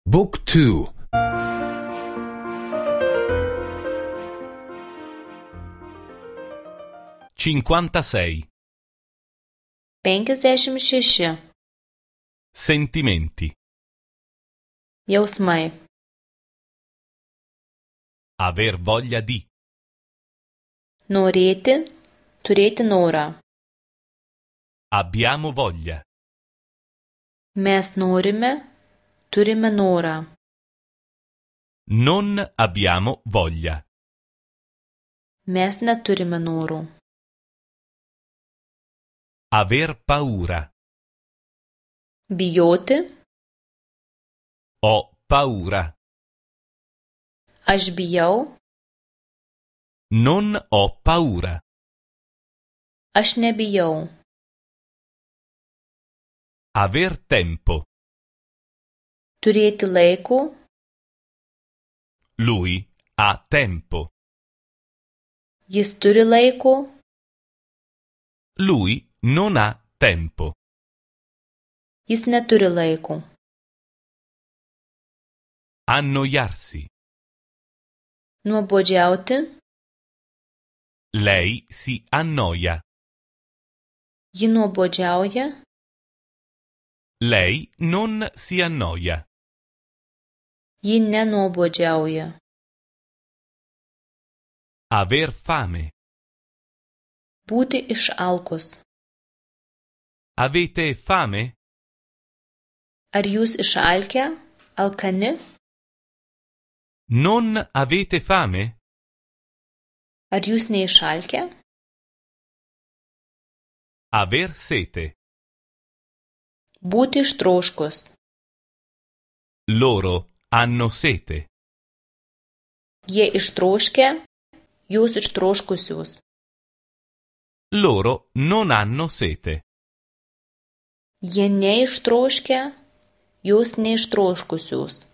Book 2. 56. 56. Sentimenti. Jausmai. Aver voglia di. Norėti, turėti norą. Abbiamo voglia. Mes norime, turime norą. Non abbiamo voglia. Mes neturime norų. Aver paura. Bijoti. Ho paura. Aš bijau. Non ho paura. Aš nebijau. Aver tempo. Turėti laiko. Lui ha tempo. Jis turi laiko. Lui non ha tempo. Jis neturi laiko. Annoiarsi. Nuobodžiauti. Lei si annoia. Ji nuobodžiauja. Lei non si annoia. Ji nenuobodžiauja. Aver fame. Būti išalkus. Avete fame? Ar jūs išalkę, alkani? Non avete fame? Ar jūs neišalkę? Aver sete. Būti ištroškus. Loro hanno sete. Jie ištroškę, jūs ištroškusius. Loro non hanno sete. Jie neištroškę, jūs neištroškusius.